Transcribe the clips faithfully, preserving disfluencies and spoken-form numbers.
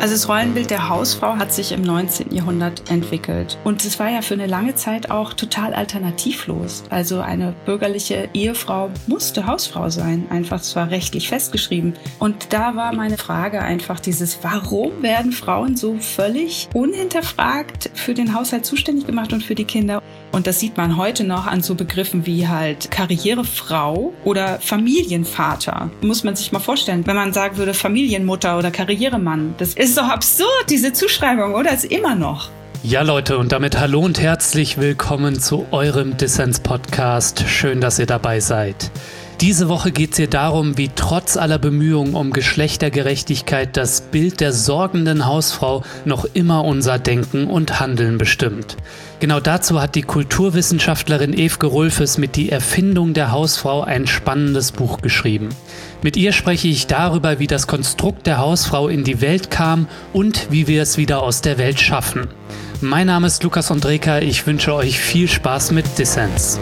Also das Rollenbild der Hausfrau hat sich im neunzehnten Jahrhundert entwickelt. Und es war ja für eine lange Zeit auch total alternativlos. Also eine bürgerliche Ehefrau musste Hausfrau sein. Einfach, es war rechtlich festgeschrieben. Und da war meine Frage einfach dieses, warum werden Frauen so völlig unhinterfragt für den Haushalt zuständig gemacht und für die Kinder? Und das sieht man heute noch an so Begriffen wie halt Karrierefrau oder Familienvater. Muss man sich mal vorstellen, wenn man sagen würde Familienmutter oder Karrieremann. Das ist doch absurd, diese Zuschreibung, oder? Ist immer noch. Ja, Leute, und damit hallo und herzlich willkommen zu eurem Dissens-Podcast. Schön, dass ihr dabei seid. Diese Woche geht es hier darum, wie trotz aller Bemühungen um Geschlechtergerechtigkeit das Bild der sorgenden Hausfrau noch immer unser Denken und Handeln bestimmt. Genau dazu hat die Kulturwissenschaftlerin Evke Rulfes mit Die Erfindung der Hausfrau ein spannendes Buch geschrieben. Mit ihr spreche ich darüber, wie das Konstrukt der Hausfrau in die Welt kam und wie wir es wieder aus der Welt schaffen. Mein Name ist Lukas Ondreka, ich wünsche euch viel Spaß mit Dissens.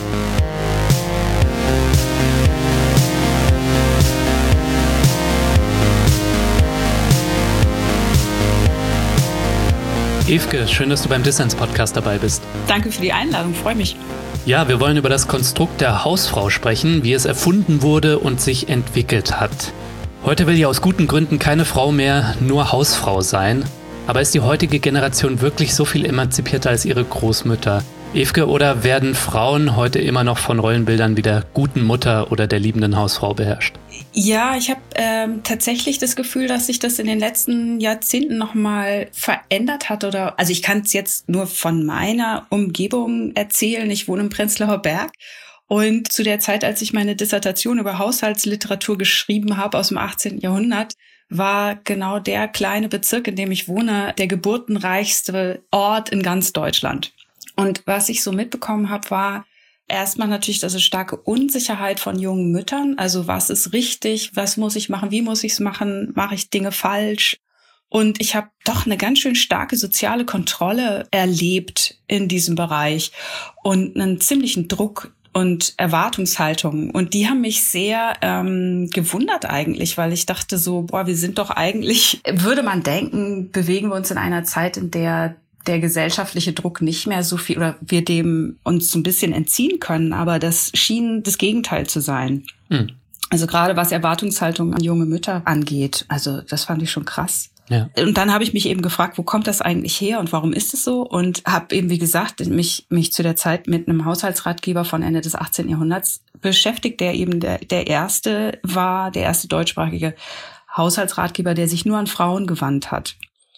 Evke, schön, dass du beim Dissens-Podcast dabei bist. Danke für die Einladung, freue mich. Ja, wir wollen über das Konstrukt der Hausfrau sprechen, wie es erfunden wurde und sich entwickelt hat. Heute will ja aus guten Gründen keine Frau mehr nur Hausfrau sein. Aber ist die heutige Generation wirklich so viel emanzipierter als ihre Großmütter? Evke, oder werden Frauen heute immer noch von Rollenbildern wie der guten Mutter oder der liebenden Hausfrau beherrscht? Ja, ich habe ähm, tatsächlich das Gefühl, dass sich das in den letzten Jahrzehnten nochmal verändert hat. Oder, also ich kann es jetzt nur von meiner Umgebung erzählen. Ich wohne im Prenzlauer Berg. Und zu der Zeit, als ich meine Dissertation über Haushaltsliteratur geschrieben habe aus dem achtzehnten Jahrhundert, war genau der kleine Bezirk, in dem ich wohne, der geburtenreichste Ort in ganz Deutschland. Und was ich so mitbekommen habe, war erstmal natürlich diese starke Unsicherheit von jungen Müttern. Also was ist richtig, was muss ich machen, wie muss ich es machen, mache ich Dinge falsch? Und ich habe doch eine ganz schön starke soziale Kontrolle erlebt in diesem Bereich und einen ziemlichen Druck und Erwartungshaltung. Und die haben mich sehr ähm, gewundert eigentlich, weil ich dachte so, boah, wir sind doch eigentlich, würde man denken, bewegen wir uns in einer Zeit, in der der gesellschaftliche Druck nicht mehr so viel oder wir dem uns so ein bisschen entziehen können, aber das schien das Gegenteil zu sein. Mhm. Also gerade was Erwartungshaltung an junge Mütter angeht, also das fand ich schon krass. Ja. Und dann habe ich mich eben gefragt, wo kommt das eigentlich her und warum ist es so? Und habe eben, wie gesagt, mich mich zu der Zeit mit einem Haushaltsratgeber von Ende des achtzehnten Jahrhunderts beschäftigt, der eben der, der erste war, der erste deutschsprachige Haushaltsratgeber, der sich nur an Frauen gewandt hat.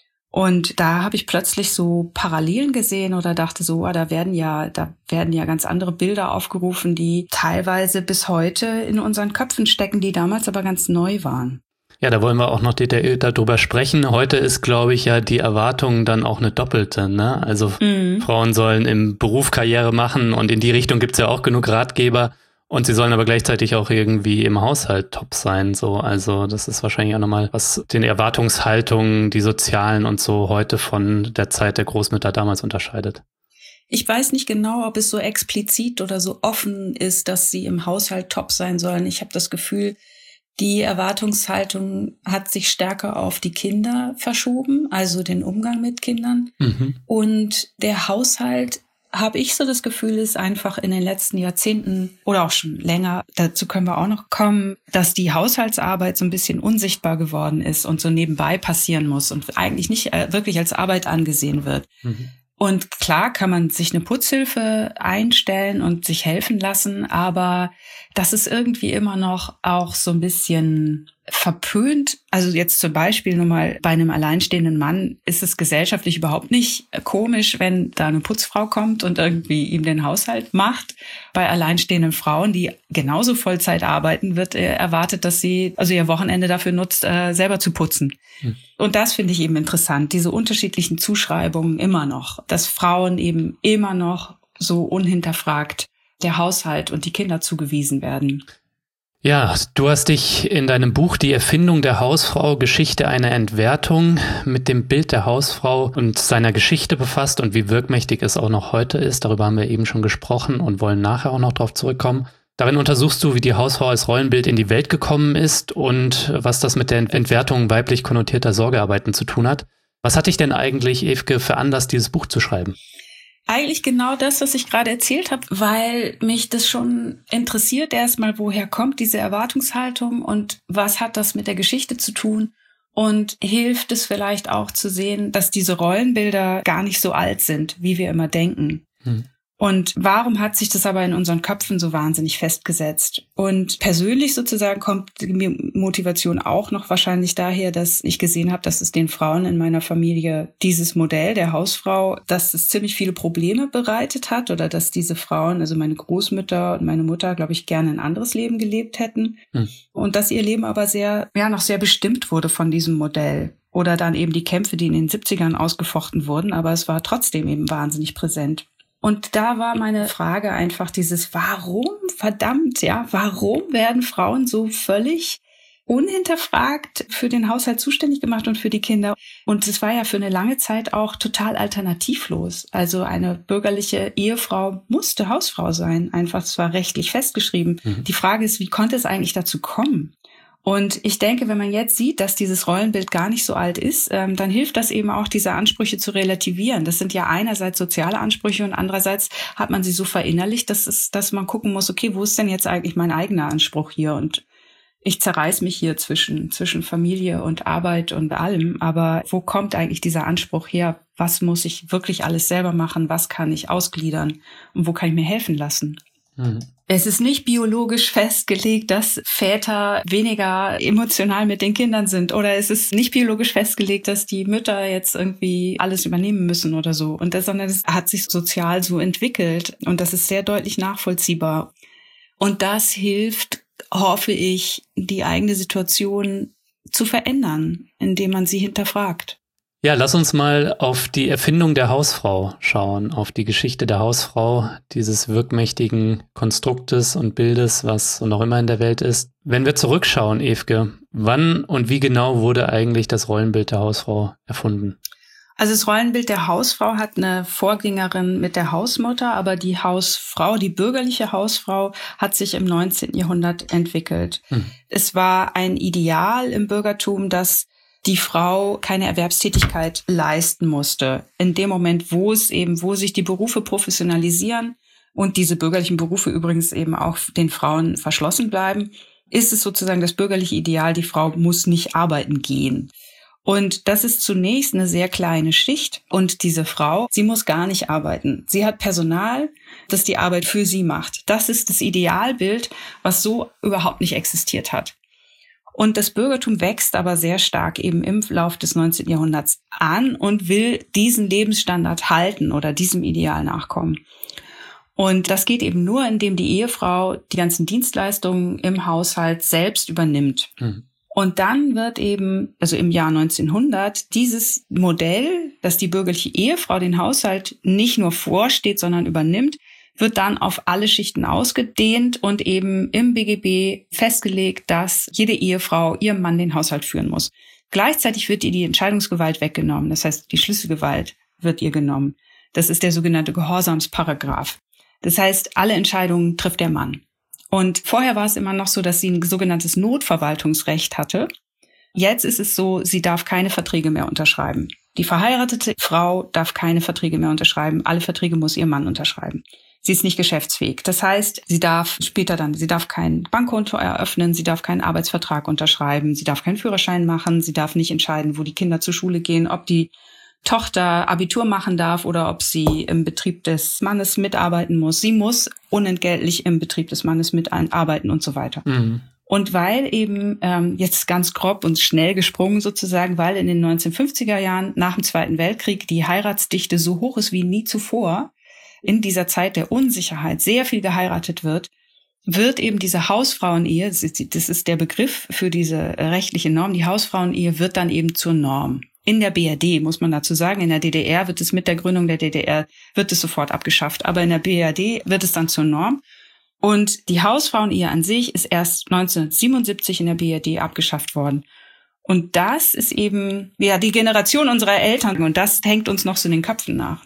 Und da habe ich plötzlich so Parallelen gesehen oder dachte so, ah, da werden ja, da werden ja ganz andere Bilder aufgerufen, die teilweise bis heute in unseren Köpfen stecken, die damals aber ganz neu waren. Ja, da wollen wir auch noch detailliert darüber sprechen. Heute ist, glaube ich, ja die Erwartung dann auch eine doppelte, ne? Also mhm. Frauen sollen im Beruf Karriere machen und in die Richtung gibt's ja auch genug Ratgeber. Und sie sollen aber gleichzeitig auch irgendwie im Haushalt top sein, so. Also das ist wahrscheinlich auch nochmal, was den Erwartungshaltungen, die sozialen und so heute von der Zeit der Großmütter damals unterscheidet. Ich weiß nicht genau, ob es so explizit oder so offen ist, dass sie im Haushalt top sein sollen. Ich habe das Gefühl, die Erwartungshaltung hat sich stärker auf die Kinder verschoben, also den Umgang mit Kindern. Mhm. Und der Haushalt, habe ich so das Gefühl, ist einfach in den letzten Jahrzehnten oder auch schon länger, dazu können wir auch noch kommen, dass die Haushaltsarbeit so ein bisschen unsichtbar geworden ist und so nebenbei passieren muss und eigentlich nicht wirklich als Arbeit angesehen wird. Mhm. Und klar kann man sich eine Putzhilfe einstellen und sich helfen lassen, aber das ist irgendwie immer noch auch so ein bisschen verpönt. Also jetzt zum Beispiel nur mal bei einem alleinstehenden Mann ist es gesellschaftlich überhaupt nicht komisch, wenn da eine Putzfrau kommt und irgendwie ihm den Haushalt macht. Bei alleinstehenden Frauen, die genauso Vollzeit arbeiten, wird erwartet, dass sie also ihr Wochenende dafür nutzt, selber zu putzen. Hm. Und das finde ich eben interessant, diese unterschiedlichen Zuschreibungen immer noch, dass Frauen eben immer noch so unhinterfragt der Haushalt und die Kinder zugewiesen werden. Ja, du hast dich in deinem Buch Die Erfindung der Hausfrau, Geschichte einer Entwertung mit dem Bild der Hausfrau und seiner Geschichte befasst und wie wirkmächtig es auch noch heute ist. Darüber haben wir eben schon gesprochen und wollen nachher auch noch drauf zurückkommen. Darin untersuchst du, wie die Hausfrau als Rollenbild in die Welt gekommen ist und was das mit der Entwertung weiblich konnotierter Sorgearbeiten zu tun hat. Was hat dich denn eigentlich, Ewke, veranlasst, dieses Buch zu schreiben? Eigentlich genau das, was ich gerade erzählt habe, weil mich das schon interessiert erstmal, woher kommt diese Erwartungshaltung und was hat das mit der Geschichte zu tun? Und hilft es vielleicht auch zu sehen, dass diese Rollenbilder gar nicht so alt sind, wie wir immer denken. Hm. Und warum hat sich das aber in unseren Köpfen so wahnsinnig festgesetzt? Und persönlich sozusagen kommt die Motivation auch noch wahrscheinlich daher, dass ich gesehen habe, dass es den Frauen in meiner Familie dieses Modell der Hausfrau, dass es ziemlich viele Probleme bereitet hat oder dass diese Frauen, also meine Großmütter und meine Mutter, glaube ich, gerne ein anderes Leben gelebt hätten. Hm. Und dass ihr Leben aber sehr, ja, noch sehr bestimmt wurde von diesem Modell. Oder dann eben die Kämpfe, die in den siebzigern ausgefochten wurden, aber es war trotzdem eben wahnsinnig präsent. Und da war meine Frage einfach dieses, warum, verdammt, ja, warum werden Frauen so völlig unhinterfragt für den Haushalt zuständig gemacht und für die Kinder? Und es war ja für eine lange Zeit auch total alternativlos. Also eine bürgerliche Ehefrau musste Hausfrau sein, einfach, es war rechtlich festgeschrieben. Mhm. Die Frage ist, wie konnte es eigentlich dazu kommen? Und ich denke, wenn man jetzt sieht, dass dieses Rollenbild gar nicht so alt ist, ähm, dann hilft das eben auch, diese Ansprüche zu relativieren. Das sind ja einerseits soziale Ansprüche und andererseits hat man sie so verinnerlicht, dass es, dass man gucken muss, okay, wo ist denn jetzt eigentlich mein eigener Anspruch hier? Und ich zerreiß mich hier zwischen, zwischen Familie und Arbeit und allem. Aber wo kommt eigentlich dieser Anspruch her? Was muss ich wirklich alles selber machen? Was kann ich ausgliedern? Und wo kann ich mir helfen lassen? Mhm. Es ist nicht biologisch festgelegt, dass Väter weniger emotional mit den Kindern sind. Oder es ist nicht biologisch festgelegt, dass die Mütter jetzt irgendwie alles übernehmen müssen oder so. Und das, sondern es hat sich sozial so entwickelt. Und das ist sehr deutlich nachvollziehbar. Und das hilft, hoffe ich, die eigene Situation zu verändern, indem man sie hinterfragt. Ja, lass uns mal auf die Erfindung der Hausfrau schauen, auf die Geschichte der Hausfrau, dieses wirkmächtigen Konstruktes und Bildes, was noch immer in der Welt ist. Wenn wir zurückschauen, Ewke, wann und wie genau wurde eigentlich das Rollenbild der Hausfrau erfunden? Also das Rollenbild der Hausfrau hat eine Vorgängerin mit der Hausmutter, aber die Hausfrau, die bürgerliche Hausfrau, hat sich im neunzehnten Jahrhundert entwickelt. Hm. Es war ein Ideal im Bürgertum, dass die Frau keine Erwerbstätigkeit leisten musste. In dem Moment, wo es eben, wo sich die Berufe professionalisieren und diese bürgerlichen Berufe übrigens eben auch den Frauen verschlossen bleiben, ist es sozusagen das bürgerliche Ideal, die Frau muss nicht arbeiten gehen. Und das ist zunächst eine sehr kleine Schicht. Und diese Frau, sie muss gar nicht arbeiten. Sie hat Personal, das die Arbeit für sie macht. Das ist das Idealbild, was so überhaupt nicht existiert hat. Und das Bürgertum wächst aber sehr stark eben im Lauf des neunzehnten Jahrhunderts an und will diesen Lebensstandard halten oder diesem Ideal nachkommen. Und das geht eben nur, indem die Ehefrau die ganzen Dienstleistungen im Haushalt selbst übernimmt. Mhm. Und dann wird eben, also im Jahr neunzehnhundert, dieses Modell, dass die bürgerliche Ehefrau den Haushalt nicht nur vorsteht, sondern übernimmt, wird dann auf alle Schichten ausgedehnt und eben im B G B festgelegt, dass jede Ehefrau ihrem Mann den Haushalt führen muss. Gleichzeitig wird ihr die Entscheidungsgewalt weggenommen. Das heißt, die Schlüsselgewalt wird ihr genommen. Das ist der sogenannte Gehorsamsparagraph. Das heißt, alle Entscheidungen trifft der Mann. Und vorher war es immer noch so, dass sie ein sogenanntes Notverwaltungsrecht hatte. Jetzt ist es so, sie darf keine Verträge mehr unterschreiben. Die verheiratete Frau darf keine Verträge mehr unterschreiben. Alle Verträge muss ihr Mann unterschreiben. Sie ist nicht geschäftsfähig. Das heißt, sie darf später dann, sie darf kein Bankkonto eröffnen, sie darf keinen Arbeitsvertrag unterschreiben, sie darf keinen Führerschein machen, sie darf nicht entscheiden, wo die Kinder zur Schule gehen, ob die Tochter Abitur machen darf oder ob sie im Betrieb des Mannes mitarbeiten muss. Sie muss unentgeltlich im Betrieb des Mannes mitarbeiten und so weiter. Mhm. Und weil eben, ähm, jetzt ganz grob und schnell gesprungen sozusagen, weil in den neunzehnhundertfünfziger Jahren nach dem Zweiten Weltkrieg die Heiratsdichte so hoch ist wie nie zuvor, in dieser Zeit der Unsicherheit sehr viel geheiratet wird, wird eben diese Hausfrauenehe, das ist der Begriff für diese rechtliche Norm, die Hausfrauenehe wird dann eben zur Norm. In der B R D, muss man dazu sagen, in der D D R wird es mit der Gründung der D D R, wird es sofort abgeschafft, aber in der B R D wird es dann zur Norm. Und die Hausfrauenehe an sich ist erst neunzehnhundertsiebenundsiebzig in der B R D abgeschafft worden. Und das ist eben, ja, die Generation unserer Eltern und das hängt uns noch so in den Köpfen nach, ne?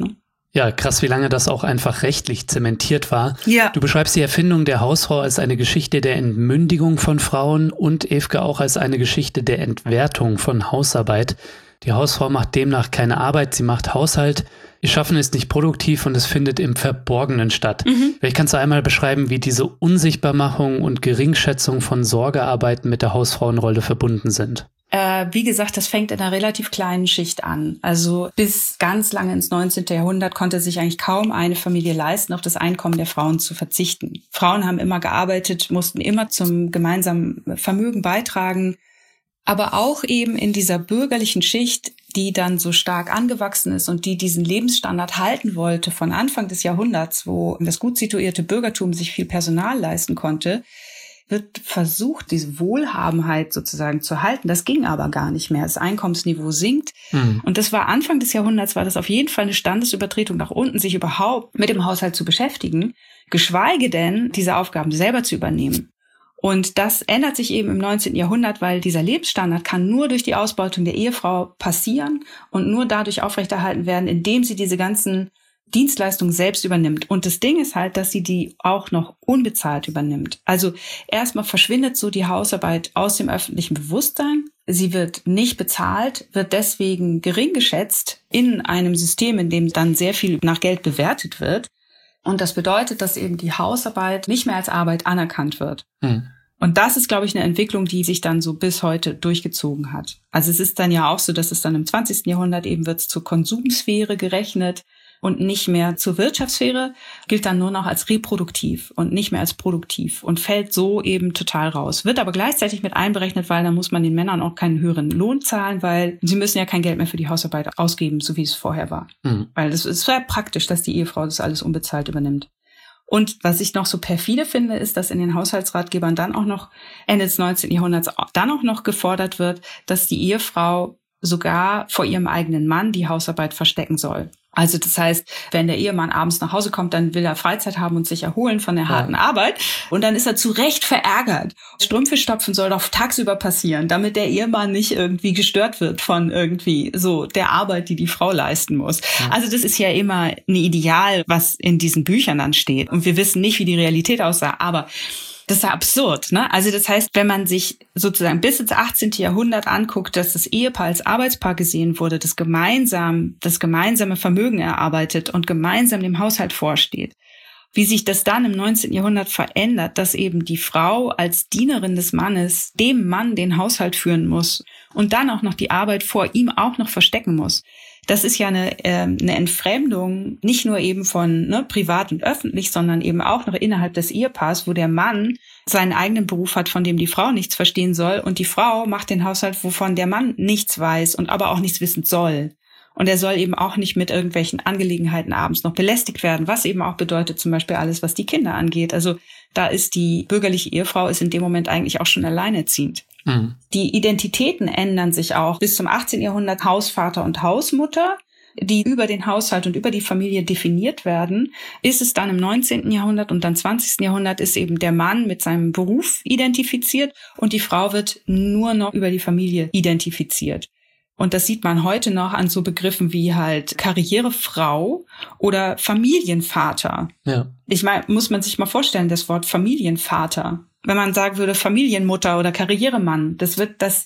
Ja, krass, wie lange das auch einfach rechtlich zementiert war. Ja. Du beschreibst die Erfindung der Hausfrau als eine Geschichte der Entmündigung von Frauen und, Evke, auch als eine Geschichte der Entwertung von Hausarbeit. Die Hausfrau macht demnach keine Arbeit, sie macht Haushalt. Ihr Schaffen ist nicht produktiv und es findet im Verborgenen statt. Mhm. Vielleicht kannst du einmal beschreiben, wie diese Unsichtbarmachung und Geringschätzung von Sorgearbeiten mit der Hausfrauenrolle verbunden sind. Äh, wie gesagt, das fängt in einer relativ kleinen Schicht an. Also bis ganz lange ins neunzehnten Jahrhundert konnte sich eigentlich kaum eine Familie leisten, auf das Einkommen der Frauen zu verzichten. Frauen haben immer gearbeitet, mussten immer zum gemeinsamen Vermögen beitragen. Aber auch eben in dieser bürgerlichen Schicht, die dann so stark angewachsen ist und die diesen Lebensstandard halten wollte von Anfang des Jahrhunderts, wo das gut situierte Bürgertum sich viel Personal leisten konnte, wird versucht, diese Wohlhabenheit sozusagen zu halten. Das ging aber gar nicht mehr. Das Einkommensniveau sinkt. Mhm. Und das war Anfang des Jahrhunderts, war das auf jeden Fall eine Standesübertretung nach unten, sich überhaupt mit dem Haushalt zu beschäftigen, geschweige denn, diese Aufgaben selber zu übernehmen. Und das ändert sich eben im neunzehnten Jahrhundert, weil dieser Lebensstandard kann nur durch die Ausbeutung der Ehefrau passieren und nur dadurch aufrechterhalten werden, indem sie diese ganzen Dienstleistungen selbst übernimmt. Und das Ding ist halt, dass sie die auch noch unbezahlt übernimmt. Also erstmal verschwindet so die Hausarbeit aus dem öffentlichen Bewusstsein. Sie wird nicht bezahlt, wird deswegen gering geschätzt in einem System, in dem dann sehr viel nach Geld bewertet wird. Und das bedeutet, dass eben die Hausarbeit nicht mehr als Arbeit anerkannt wird. Hm. Und das ist, glaube ich, eine Entwicklung, die sich dann so bis heute durchgezogen hat. Also es ist dann ja auch so, dass es dann im zwanzigsten Jahrhundert eben wird zur Konsumsphäre gerechnet und nicht mehr zur Wirtschaftssphäre, gilt dann nur noch als reproduktiv und nicht mehr als produktiv und fällt so eben total raus. Wird aber gleichzeitig mit einberechnet, weil dann muss man den Männern auch keinen höheren Lohn zahlen, weil sie müssen ja kein Geld mehr für die Hausarbeit ausgeben, so wie es vorher war. Mhm. Weil es ist sehr praktisch, dass die Ehefrau das alles unbezahlt übernimmt. Und was ich noch so perfide finde, ist, dass in den Haushaltsratgebern dann auch noch Ende des neunzehnten Jahrhunderts dann auch noch gefordert wird, dass die Ehefrau sogar vor ihrem eigenen Mann die Hausarbeit verstecken soll. Also das heißt, wenn der Ehemann abends nach Hause kommt, dann will er Freizeit haben und sich erholen von der harten ja. Arbeit. Und dann ist er zu Recht verärgert. Strümpfe stopfen soll doch tagsüber passieren, damit der Ehemann nicht irgendwie gestört wird von irgendwie so der Arbeit, die die Frau leisten muss. Ja. Also das ist ja immer ein Ideal, was in diesen Büchern dann steht. Und wir wissen nicht, wie die Realität aussah, aber das ist ja absurd, ne? Also das heißt, wenn man sich sozusagen bis ins achtzehnten Jahrhundert anguckt, dass das Ehepaar als Arbeitspaar gesehen wurde, das gemeinsam, das gemeinsame Vermögen erarbeitet und gemeinsam dem Haushalt vorsteht, wie sich das dann im neunzehnten Jahrhundert verändert, dass eben die Frau als Dienerin des Mannes dem Mann den Haushalt führen muss und dann auch noch die Arbeit vor ihm auch noch verstecken muss. Das ist ja eine, äh, eine Entfremdung, nicht nur eben von ne, privat und öffentlich, sondern eben auch noch innerhalb des Ehepaars, wo der Mann seinen eigenen Beruf hat, von dem die Frau nichts verstehen soll. Und die Frau macht den Haushalt, wovon der Mann nichts weiß und aber auch nichts wissen soll. Und er soll eben auch nicht mit irgendwelchen Angelegenheiten abends noch belästigt werden, was eben auch bedeutet zum Beispiel alles, was die Kinder angeht. Also da ist die bürgerliche Ehefrau ist in dem Moment eigentlich auch schon alleinerziehend. Mhm. Die Identitäten ändern sich auch. Bis zum achtzehnten Jahrhundert Hausvater und Hausmutter, die über den Haushalt und über die Familie definiert werden, ist es dann im neunzehnten Jahrhundert und dann zwanzigsten Jahrhundert ist eben der Mann mit seinem Beruf identifiziert und die Frau wird nur noch über die Familie identifiziert. Und das sieht man heute noch an so Begriffen wie halt Karrierefrau oder Familienvater. Ja. Ich meine, muss man sich mal vorstellen, das Wort Familienvater. Wenn man sagen würde Familienmutter oder Karrieremann, das wird, das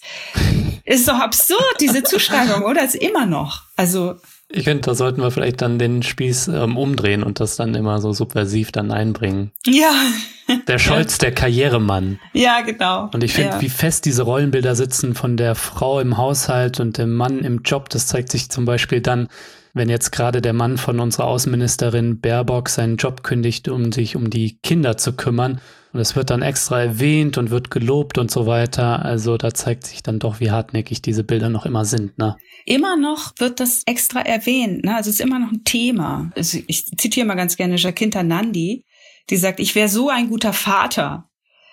ist doch absurd, diese Zuschreibung, oder? Ist immer noch. Also. Ich finde, da sollten wir vielleicht dann den Spieß ähm, umdrehen und das dann immer so subversiv dann einbringen. Ja. Der Scholz, der Karrieremann. Ja, genau. Und ich finde, ja. wie fest diese Rollenbilder sitzen von der Frau im Haushalt und dem Mann im Job, das zeigt sich zum Beispiel dann, wenn jetzt gerade der Mann von unserer Außenministerin Baerbock seinen Job kündigt, um sich um die Kinder zu kümmern. Und es wird dann extra erwähnt und wird gelobt und so weiter. Also da zeigt sich dann doch, wie hartnäckig diese Bilder noch immer sind, ne? Immer noch wird das extra erwähnt, ne? Also es ist immer noch ein Thema. Also ich zitiere mal ganz gerne Jacinta Nandi, die sagt, ich wäre so ein guter Vater.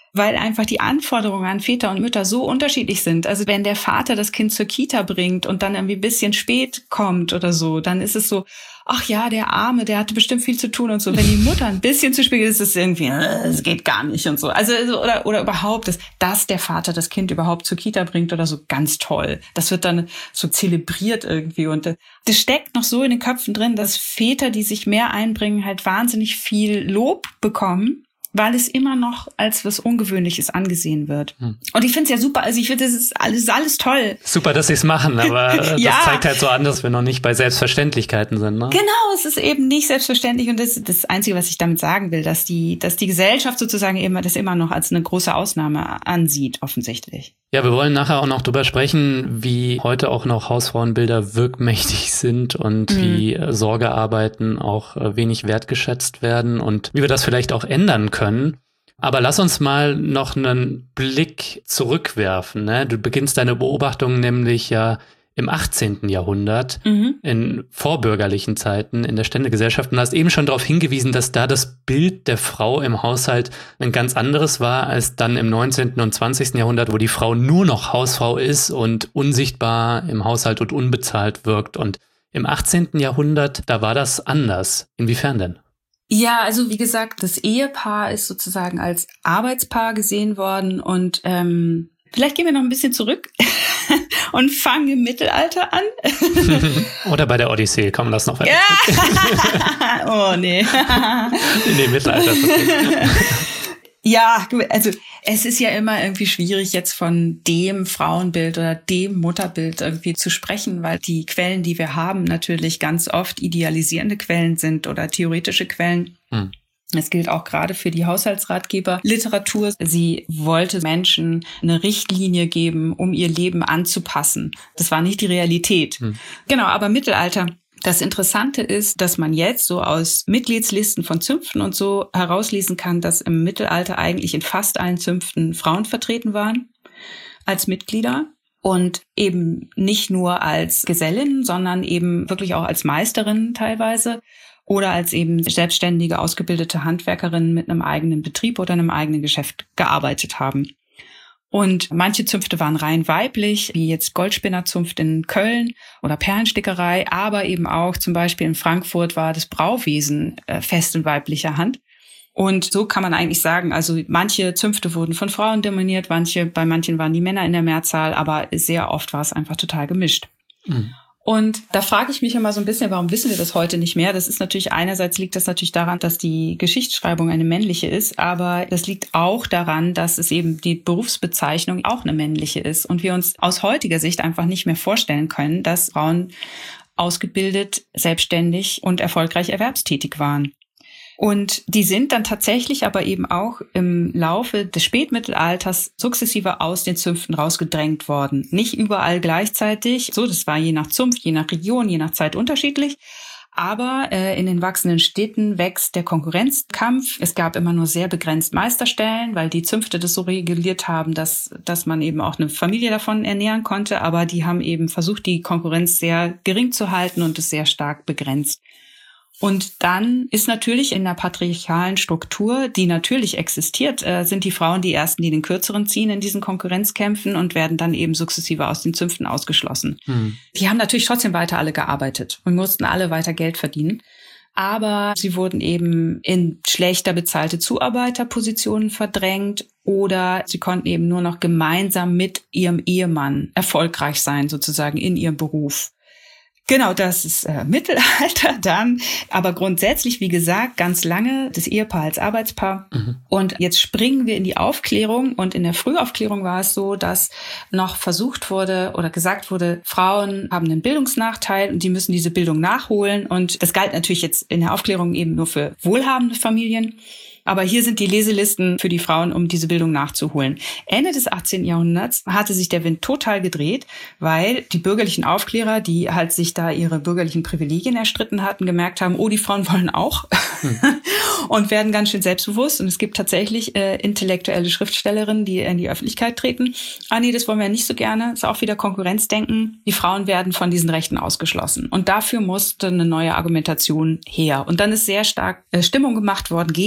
weil einfach die Anforderungen an Väter und Mütter so unterschiedlich sind. Also wenn der Vater das Kind zur Kita bringt und dann irgendwie ein bisschen spät kommt oder so, dann ist es so, ach ja, der Arme, der hatte bestimmt viel zu tun und so. Wenn die Mutter ein bisschen zu spät ist, ist es irgendwie, es geht gar nicht und so. Also oder oder überhaupt, dass, dass der Vater das Kind überhaupt zur Kita bringt oder so, ganz toll. Das wird dann so zelebriert irgendwie und das steckt noch so in den Köpfen drin, dass Väter, die sich mehr einbringen, halt wahnsinnig viel Lob bekommen, weil es immer noch als was Ungewöhnliches angesehen wird. Hm. Und ich finde es ja super, also ich finde, das ist alles, alles toll. Super, dass sie es machen, aber das ja. zeigt halt so an, dass wir noch nicht bei Selbstverständlichkeiten sind, ne? Genau, es ist eben nicht selbstverständlich und das ist das Einzige, was ich damit sagen will, dass die, dass die Gesellschaft sozusagen immer das immer noch als eine große Ausnahme ansieht, offensichtlich. Ja, wir wollen nachher auch noch drüber sprechen, wie heute auch noch Hausfrauenbilder wirkmächtig sind und mhm. wie Sorgearbeiten auch wenig wertgeschätzt werden und wie wir das vielleicht auch ändern können. Aber lass uns mal noch einen Blick zurückwerfen, ne? Du beginnst deine Beobachtung nämlich ja im achtzehnten Jahrhundert, mhm. in vorbürgerlichen Zeiten, in der Ständegesellschaft und hast eben schon darauf hingewiesen, dass da das Bild der Frau im Haushalt ein ganz anderes war als dann im neunzehnten und zwanzigsten Jahrhundert, wo die Frau nur noch Hausfrau ist und unsichtbar im Haushalt und unbezahlt wirkt. Und im achtzehnten Jahrhundert, da war das anders. Inwiefern denn? Ja, also wie gesagt, das Ehepaar ist sozusagen als Arbeitspaar gesehen worden und ähm, vielleicht gehen wir noch ein bisschen zurück und fangen im Mittelalter an. Oder bei der Odyssee, komm, lass noch weiter. Ja. Oh, nee. Nee, Mittelalter. Ja, also es ist ja immer irgendwie schwierig, jetzt von dem Frauenbild oder dem Mutterbild irgendwie zu sprechen, weil die Quellen, die wir haben, natürlich ganz oft idealisierende Quellen sind oder theoretische Quellen. Hm. Das gilt auch gerade für die Haushaltsratgeber-Literatur. Sie wollte Menschen eine Richtlinie geben, um ihr Leben anzupassen. Das war nicht die Realität. Hm. Genau, aber Mittelalter. Das Interessante ist, dass man jetzt so aus Mitgliedslisten von Zünften und so herauslesen kann, dass im Mittelalter eigentlich in fast allen Zünften Frauen vertreten waren als Mitglieder. Und eben nicht nur als Gesellinnen, sondern eben wirklich auch als Meisterinnen teilweise. Oder als eben selbstständige, ausgebildete Handwerkerinnen mit einem eigenen Betrieb oder einem eigenen Geschäft gearbeitet haben. Und manche Zünfte waren rein weiblich, wie jetzt Goldspinnerzunft in Köln oder Perlenstickerei, aber eben auch zum Beispiel in Frankfurt war das Brauwesen äh, fest in weiblicher Hand. Und so kann man eigentlich sagen, also manche Zünfte wurden von Frauen dominiert, manche, bei manchen waren die Männer in der Mehrzahl, aber sehr oft war es einfach total gemischt. Mhm. Und da frage ich mich immer so ein bisschen, warum wissen wir das heute nicht mehr? Das ist natürlich, einerseits liegt das natürlich daran, dass die Geschichtsschreibung eine männliche ist, aber das liegt auch daran, dass es eben die Berufsbezeichnung auch eine männliche ist und wir uns aus heutiger Sicht einfach nicht mehr vorstellen können, dass Frauen ausgebildet, selbstständig und erfolgreich erwerbstätig waren. Und die sind dann tatsächlich aber eben auch im Laufe des Spätmittelalters sukzessive aus den Zünften rausgedrängt worden. Nicht überall gleichzeitig, so, das war je nach Zunft, je nach Region, je nach Zeit unterschiedlich. Aber äh, in den wachsenden Städten wächst der Konkurrenzkampf. Es gab immer nur sehr begrenzt Meisterstellen, weil die Zünfte das so reguliert haben, dass dass man eben auch eine Familie davon ernähren konnte. Aber die haben eben versucht, die Konkurrenz sehr gering zu halten und es sehr stark begrenzt. Und dann ist natürlich in der patriarchalen Struktur, die natürlich existiert, äh, sind die Frauen die Ersten, die den Kürzeren ziehen in diesen Konkurrenzkämpfen und werden dann eben sukzessive aus den Zünften ausgeschlossen. Hm. Die haben natürlich trotzdem weiter alle gearbeitet und mussten alle weiter Geld verdienen. Aber sie wurden eben in schlechter bezahlte Zuarbeiterpositionen verdrängt oder sie konnten eben nur noch gemeinsam mit ihrem Ehemann erfolgreich sein, sozusagen in ihrem Beruf. Genau, das ist äh, Mittelalter dann. Aber grundsätzlich, wie gesagt, ganz lange das Ehepaar als Arbeitspaar. Mhm. Und jetzt springen wir in die Aufklärung. Und in der Frühaufklärung war es so, dass noch versucht wurde oder gesagt wurde, Frauen haben einen Bildungsnachteil und die müssen diese Bildung nachholen. Und das galt natürlich jetzt in der Aufklärung eben nur für wohlhabende Familien. Aber hier sind die Leselisten für die Frauen, um diese Bildung nachzuholen. Ende des achtzehnten Jahrhunderts hatte sich der Wind total gedreht, weil die bürgerlichen Aufklärer, die halt sich da ihre bürgerlichen Privilegien erstritten hatten, gemerkt haben, oh, die Frauen wollen auch hm. und werden ganz schön selbstbewusst. Und es gibt tatsächlich äh, intellektuelle Schriftstellerinnen, die in die Öffentlichkeit treten. Ah nee, das wollen wir nicht so gerne. Ist auch wieder Konkurrenzdenken. Die Frauen werden von diesen Rechten ausgeschlossen. Und dafür musste eine neue Argumentation her. Und dann ist sehr stark äh, Stimmung gemacht worden gegen die Gelegenheit.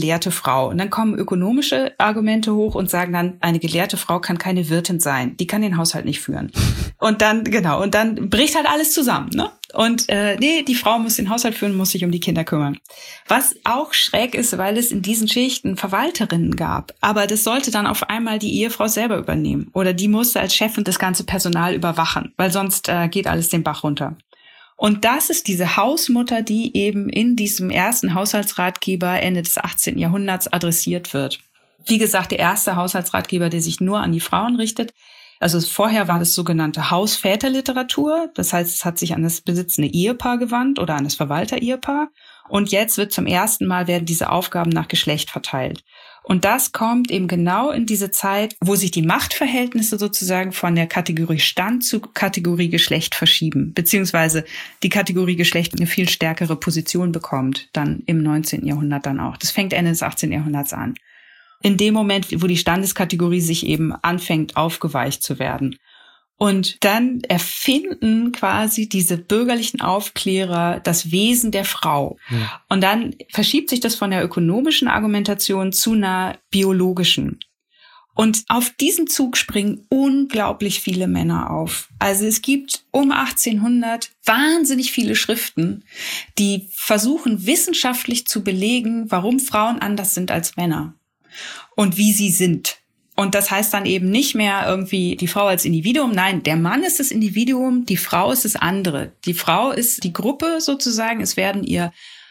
gelehrte Frau. Und dann kommen ökonomische Argumente hoch und sagen dann, eine gelehrte Frau kann keine Wirtin sein. Die kann den Haushalt nicht führen. Und dann, genau, und dann bricht halt alles zusammen, ne? Und äh, nee, die Frau muss den Haushalt führen, muss sich um die Kinder kümmern. Was auch schräg ist, weil es in diesen Schichten Verwalterinnen gab. Aber das sollte dann auf einmal die Ehefrau selber übernehmen. Oder die musste als Chefin das ganze Personal überwachen, weil sonst äh, geht alles den Bach runter. Und das ist diese Hausmutter, die eben in diesem ersten Haushaltsratgeber Ende des achtzehnten Jahrhunderts adressiert wird. Wie gesagt, der erste Haushaltsratgeber, der sich nur an die Frauen richtet. Also vorher war das sogenannte Hausväterliteratur. Das heißt, es hat sich an das besitzende Ehepaar gewandt oder an das Verwalter-Ehepaar. Und jetzt wird zum ersten Mal werden diese Aufgaben nach Geschlecht verteilt. Und das kommt eben genau in diese Zeit, wo sich die Machtverhältnisse sozusagen von der Kategorie Stand zu Kategorie Geschlecht verschieben, beziehungsweise die Kategorie Geschlecht eine viel stärkere Position bekommt, dann im neunzehnten Jahrhundert dann auch. Das fängt Ende des achtzehnten Jahrhunderts an. In dem Moment, wo die Standeskategorie sich eben anfängt, aufgeweicht zu werden. Und dann erfinden quasi diese bürgerlichen Aufklärer das Wesen der Frau. Ja. Und dann verschiebt sich das von der ökonomischen Argumentation zu einer biologischen. Und auf diesen Zug springen unglaublich viele Männer auf. Also es gibt um achtzehnhundert wahnsinnig viele Schriften, die versuchen wissenschaftlich zu belegen, warum Frauen anders sind als Männer und wie sie sind. Und das heißt dann eben nicht mehr irgendwie die Frau als Individuum. Nein, der Mann ist das Individuum, die Frau ist das andere. Die Frau ist die Gruppe sozusagen. Es werden ihr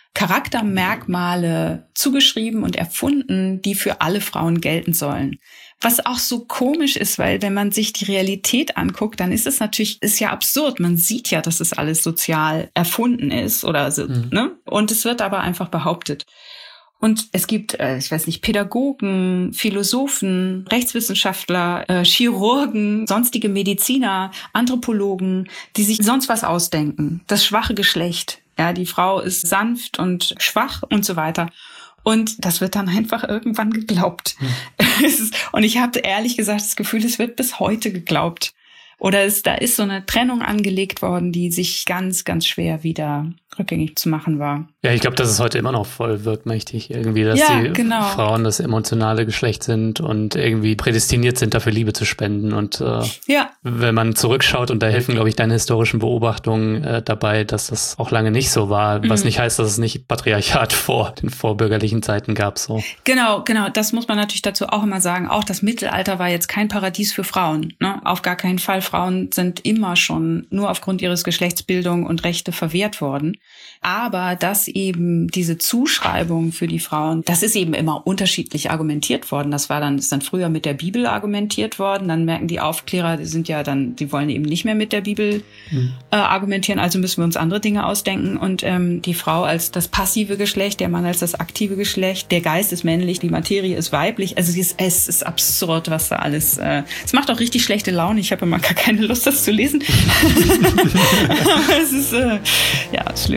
Charaktermerkmale zugeschrieben und erfunden, die für alle Frauen gelten sollen. Was auch so komisch ist, weil wenn man sich die Realität anguckt, dann ist es natürlich, ist ja absurd. Man sieht ja, dass es alles sozial erfunden ist oder so, mhm. ne? Und es wird aber einfach behauptet. Und es gibt, äh, ich weiß nicht, Pädagogen, Philosophen, Rechtswissenschaftler, äh, Chirurgen, sonstige Mediziner, Anthropologen, die sich sonst was ausdenken. Das schwache Geschlecht. Ja, die Frau ist sanft und schwach und so weiter. Und das wird dann einfach irgendwann geglaubt. Hm. Und ich habe ehrlich gesagt das Gefühl, es wird bis heute geglaubt. Oder es, da ist so eine Trennung angelegt worden, die sich ganz, ganz schwer wieder rückgängig zu machen war. Ja, ich glaube, das ist heute immer noch voll wirkmächtig irgendwie, dass ja, die genau. Frauen das emotionale Geschlecht sind und irgendwie prädestiniert sind, dafür Liebe zu spenden. Und äh, ja. wenn man zurückschaut, und da helfen, glaube ich, deine historischen Beobachtungen äh, dabei, dass das auch lange nicht so war, mhm. was nicht heißt, dass es nicht Patriarchat vor den vorbürgerlichen Zeiten gab. So. Genau, genau. Das muss man natürlich dazu auch immer sagen. Auch das Mittelalter war jetzt kein Paradies für Frauen. Ne? Auf gar keinen Fall. Frauen sind immer schon nur aufgrund ihres Geschlechtsbildung und Rechte verwehrt worden. Aber dass eben diese Zuschreibung für die Frauen, das ist eben immer unterschiedlich argumentiert worden. Das war dann, ist dann früher mit der Bibel argumentiert worden. Dann merken die Aufklärer, die sind ja dann, die wollen eben nicht mehr mit der Bibel mhm. äh, argumentieren. Also müssen wir uns andere Dinge ausdenken. Und ähm, die Frau als das passive Geschlecht, der Mann als das aktive Geschlecht, der Geist ist männlich, die Materie ist weiblich. Also es ist, es ist absurd, was da alles. Äh, es macht auch richtig schlechte Laune. Ich habe immer gar keine Lust, das zu lesen. Aber es ist äh, ja schlimm.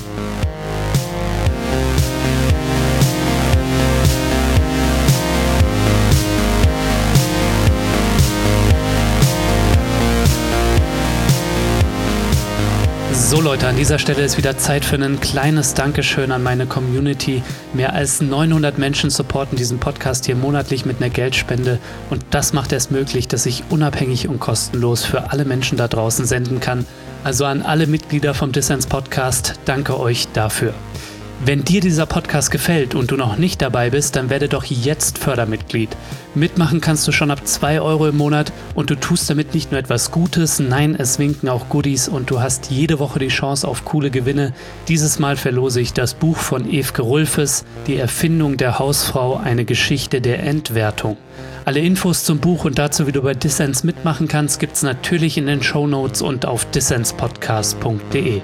So Leute, an dieser Stelle ist wieder Zeit für ein kleines Dankeschön an meine Community. Mehr als neunhundert Menschen supporten diesen Podcast hier monatlich mit einer Geldspende und das macht es möglich, dass ich unabhängig und kostenlos für alle Menschen da draußen senden kann. Also an alle Mitglieder vom Dissens Podcast, danke euch dafür. Wenn dir dieser Podcast gefällt und du noch nicht dabei bist, dann werde doch jetzt Fördermitglied. Mitmachen kannst du schon ab zwei Euro im Monat und du tust damit nicht nur etwas Gutes, nein, es winken auch Goodies und du hast jede Woche die Chance auf coole Gewinne. Dieses Mal verlose ich das Buch von Ewke Rulfes, Die Erfindung der Hausfrau, eine Geschichte der Entwertung. Alle Infos zum Buch und dazu, wie du bei Dissens mitmachen kannst, gibt's natürlich in den Shownotes und auf dissenspodcast punkt de.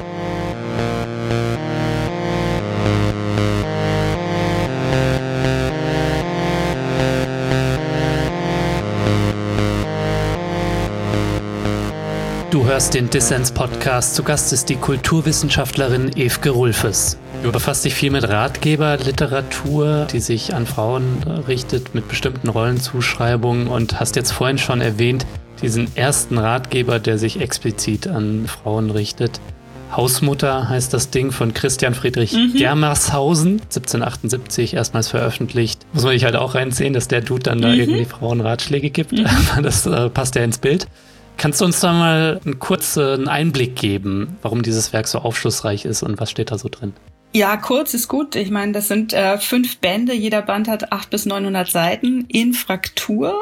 Du hörst den Dissens-Podcast. Zu Gast ist die Kulturwissenschaftlerin Ewke Rulfes. Du befasst dich viel mit Ratgeberliteratur, die sich an Frauen richtet, mit bestimmten Rollenzuschreibungen und hast jetzt vorhin schon erwähnt, diesen ersten Ratgeber, der sich explizit an Frauen richtet. Hausmutter heißt das Ding von Christian Friedrich Mhm. Germershausen, siebzehnhundertachtundsiebzig erstmals veröffentlicht. Muss man sich halt auch reinziehen, dass der Dude dann da Mhm. irgendwie Frauen Ratschläge gibt. Mhm. Aber das äh, passt ja ins Bild. Kannst du uns da mal einen kurzen Einblick geben, warum dieses Werk so aufschlussreich ist und was steht da so drin? Ja, kurz ist gut. Ich meine, das sind äh, fünf Bände. Jeder Band hat acht bis neunhundert Seiten in Fraktur.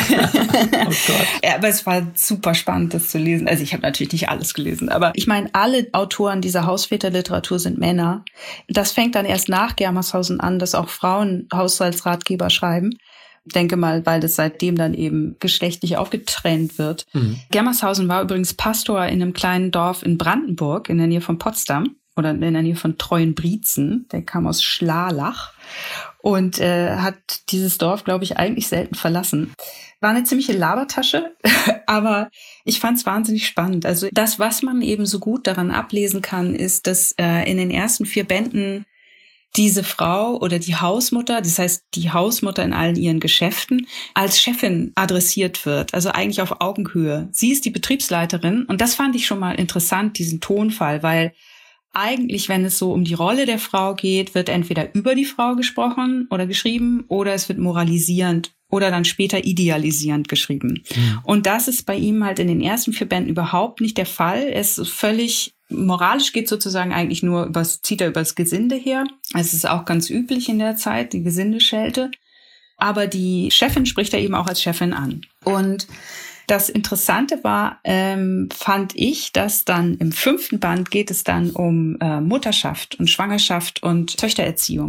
Oh Gott. Ja, aber es war super spannend, das zu lesen. Also ich habe natürlich nicht alles gelesen, aber ich meine, alle Autoren dieser Hausväterliteratur sind Männer. Das fängt dann erst nach Germershausen an, dass auch Frauen Haushaltsratgeber schreiben. Ich denke mal, weil das seitdem dann eben geschlechtlich aufgetrennt wird. Mhm. Germershausen war übrigens Pastor in einem kleinen Dorf in Brandenburg in der Nähe von Potsdam. Oder in der Nähe von Treuenbrietzen, der kam aus Schlalach und äh, hat dieses Dorf, glaube ich, eigentlich selten verlassen. War eine ziemliche Labertasche, aber ich fand es wahnsinnig spannend. Also das, was man eben so gut daran ablesen kann, ist, dass äh, in den ersten vier Bänden diese Frau oder die Hausmutter, das heißt die Hausmutter in allen ihren Geschäften, als Chefin adressiert wird, also eigentlich auf Augenhöhe. Sie ist die Betriebsleiterin und das fand ich schon mal interessant, diesen Tonfall, weil eigentlich, wenn es so um die Rolle der Frau geht, wird entweder über die Frau gesprochen oder geschrieben oder es wird moralisierend oder dann später idealisierend geschrieben. Mhm. Und das ist bei ihm halt in den ersten vier Bänden überhaupt nicht der Fall. Es ist völlig moralisch, geht sozusagen eigentlich nur übers, zieht er übers Gesinde her. Es ist auch ganz üblich in der Zeit, die Gesindeschelte. Aber die Chefin spricht er eben auch als Chefin an. Und das Interessante war, ähm, fand ich, dass dann im fünften Band geht es dann um äh, Mutterschaft und Schwangerschaft und Töchtererziehung.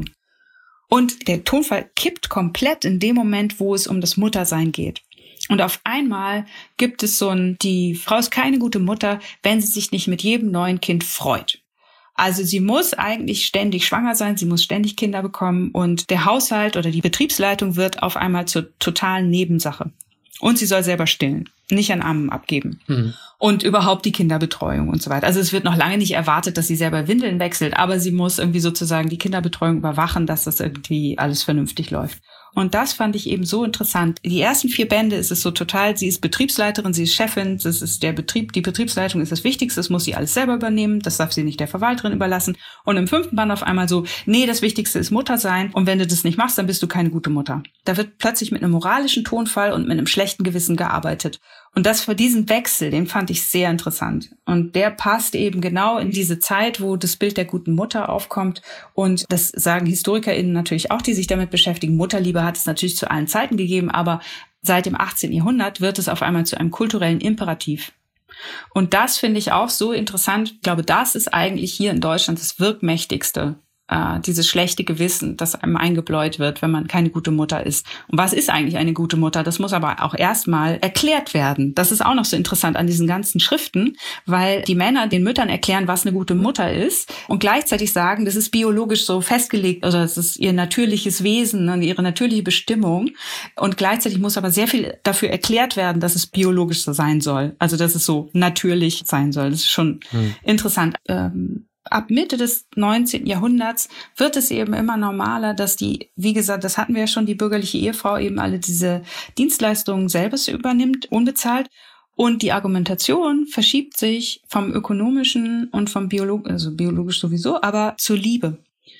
Und der Tonfall kippt komplett in dem Moment, wo es um das Muttersein geht. Und auf einmal gibt es so ein, die Frau ist keine gute Mutter, wenn sie sich nicht mit jedem neuen Kind freut. Also sie muss eigentlich ständig schwanger sein, sie muss ständig Kinder bekommen und der Haushalt oder die Betriebsleitung wird auf einmal zur totalen Nebensache. Und sie soll selber stillen, nicht an Armen abgeben. Mhm. Und überhaupt die Kinderbetreuung und so weiter. Also es wird noch lange nicht erwartet, dass sie selber Windeln wechselt, aber sie muss irgendwie sozusagen die Kinderbetreuung überwachen, dass das irgendwie alles vernünftig läuft. Und das fand ich eben so interessant. Die ersten vier Bände ist es so total, sie ist Betriebsleiterin, sie ist Chefin, das ist der Betrieb, die Betriebsleitung ist das Wichtigste, das muss sie alles selber übernehmen, das darf sie nicht der Verwalterin überlassen. Und im fünften Band auf einmal so, nee, das Wichtigste ist Mutter sein und wenn du das nicht machst, dann bist du keine gute Mutter. Da wird plötzlich mit einem moralischen Tonfall und mit einem schlechten Gewissen gearbeitet. Und das für diesen Wechsel, den fand ich sehr interessant. Und der passt eben genau in diese Zeit, wo das Bild der guten Mutter aufkommt. Und das sagen HistorikerInnen natürlich auch, die sich damit beschäftigen. Mutterliebe hat es natürlich zu allen Zeiten gegeben, aber seit dem achtzehnten Jahrhundert wird es auf einmal zu einem kulturellen Imperativ. Und das finde ich auch so interessant. Ich glaube, das ist eigentlich hier in Deutschland das wirkmächtigste. Äh, dieses schlechte Gewissen, das einem eingebläut wird, wenn man keine gute Mutter ist. Und was ist eigentlich eine gute Mutter? Das muss aber auch erstmal erklärt werden. Das ist auch noch so interessant an diesen ganzen Schriften, weil die Männer den Müttern erklären, was eine gute Mutter ist und gleichzeitig sagen, das ist biologisch so festgelegt oder das ist ihr natürliches Wesen, ne, ihre natürliche Bestimmung. Und gleichzeitig muss aber sehr viel dafür erklärt werden, dass es biologisch so sein soll. Also, dass es so natürlich sein soll. Das ist schon hm. interessant. Ähm, Ab Mitte des neunzehnten Jahrhunderts wird es eben immer normaler, dass die, wie gesagt, das hatten wir ja schon, die bürgerliche Ehefrau eben alle diese Dienstleistungen selbst übernimmt, unbezahlt. Und die Argumentation verschiebt sich vom ökonomischen und vom biologischen, also biologisch sowieso, aber zur Liebe.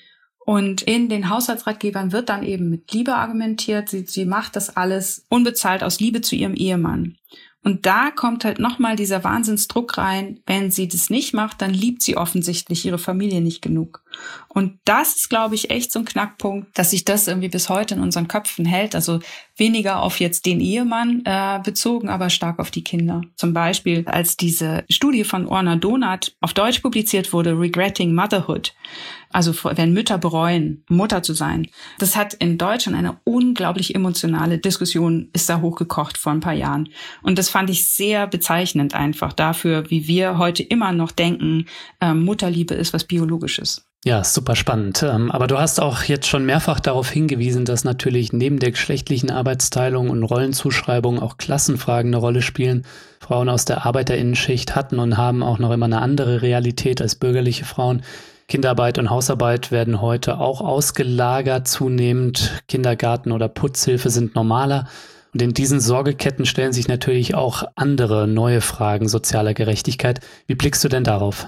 Und in den Haushaltsratgebern wird dann eben mit Liebe argumentiert. Sie, sie macht das alles unbezahlt aus Liebe zu ihrem Ehemann. Und da kommt halt nochmal dieser Wahnsinnsdruck rein. Wenn sie das nicht macht, dann liebt sie offensichtlich ihre Familie nicht genug. Und das ist, glaube ich, echt so ein Knackpunkt, dass sich das irgendwie bis heute in unseren Köpfen hält. Also weniger auf jetzt den Ehemann äh, bezogen, aber stark auf die Kinder. Zum Beispiel, als diese Studie von Orna Donath auf Deutsch publiziert wurde, Regretting Motherhood, also wenn Mütter bereuen, Mutter zu sein. Das hat in Deutschland eine unglaublich emotionale Diskussion, ist da hochgekocht vor ein paar Jahren. Und das fand ich sehr bezeichnend einfach dafür, wie wir heute immer noch denken, äh, Mutterliebe ist was Biologisches. Ja, super spannend. Aber du hast auch jetzt schon mehrfach darauf hingewiesen, dass natürlich neben der geschlechtlichen Arbeitsteilung und Rollenzuschreibung auch Klassenfragen eine Rolle spielen. Frauen aus der ArbeiterInnenschicht hatten und haben auch noch immer eine andere Realität als bürgerliche Frauen. Kinderarbeit und Hausarbeit werden heute auch ausgelagert zunehmend. Kindergarten oder Putzhilfe sind normaler. Und in diesen Sorgeketten stellen sich natürlich auch andere neue Fragen sozialer Gerechtigkeit. Wie blickst du denn darauf?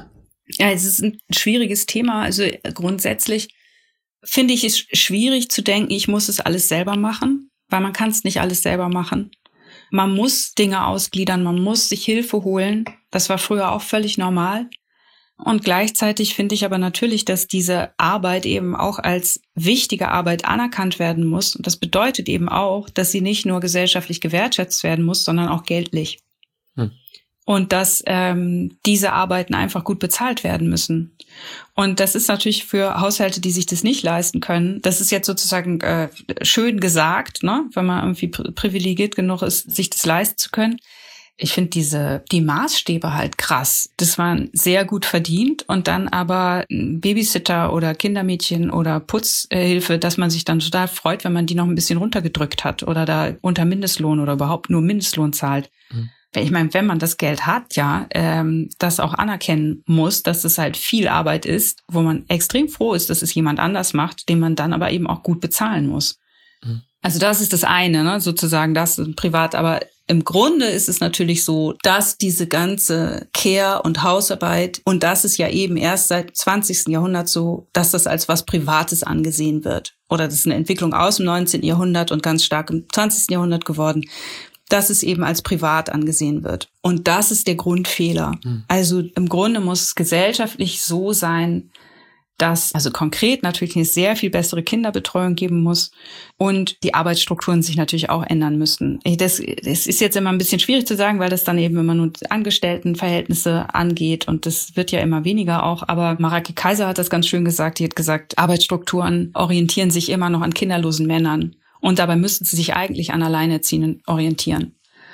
Ja, es ist ein schwieriges Thema. Also grundsätzlich finde ich es schwierig zu denken, ich muss es alles selber machen, weil man kann es nicht alles selber machen. Man muss Dinge ausgliedern, man muss sich Hilfe holen. Das war früher auch völlig normal. Und gleichzeitig finde ich aber natürlich, dass diese Arbeit eben auch als wichtige Arbeit anerkannt werden muss. Und das bedeutet eben auch, dass sie nicht nur gesellschaftlich gewertschätzt werden muss, sondern auch geldlich. Hm. Und dass ähm, diese Arbeiten einfach gut bezahlt werden müssen. Und das ist natürlich für Haushalte, die sich das nicht leisten können. Das ist jetzt sozusagen äh, schön gesagt, ne, wenn man irgendwie privilegiert genug ist, sich das leisten zu können. Ich finde diese die Maßstäbe halt krass. Das war sehr gut verdient und dann aber ein Babysitter oder Kindermädchen oder Putzhilfe, dass man sich dann total freut, wenn man die noch ein bisschen runtergedrückt hat oder da unter Mindestlohn oder überhaupt nur Mindestlohn zahlt. Mhm. Ich meine, wenn man das Geld hat, ja, ähm, das auch anerkennen muss, dass es halt viel Arbeit ist, wo man extrem froh ist, dass es jemand anders macht, den man dann aber eben auch gut bezahlen muss. Mhm. Also das ist das eine, ne, sozusagen das privat, aber im Grunde ist es natürlich so, dass diese ganze Care- und Hausarbeit, und das ist ja eben erst seit zwanzigsten Jahrhundert so, dass das als was Privates angesehen wird. Oder das ist eine Entwicklung aus dem neunzehnten Jahrhundert und ganz stark im zwanzigsten Jahrhundert geworden, dass es eben als privat angesehen wird. Und das ist der Grundfehler. Mhm. Also im Grunde muss es gesellschaftlich so sein, dass also konkret natürlich eine sehr viel bessere Kinderbetreuung geben muss und die Arbeitsstrukturen sich natürlich auch ändern müssten. Das, das ist jetzt immer ein bisschen schwierig zu sagen, weil das dann eben immer nur Angestelltenverhältnisse angeht und das wird ja immer weniger auch. Aber Mareike Kaiser hat das ganz schön gesagt. Die hat gesagt, Arbeitsstrukturen orientieren sich immer noch an kinderlosen Männern und dabei müssten sie sich eigentlich an Alleinerziehenden orientieren.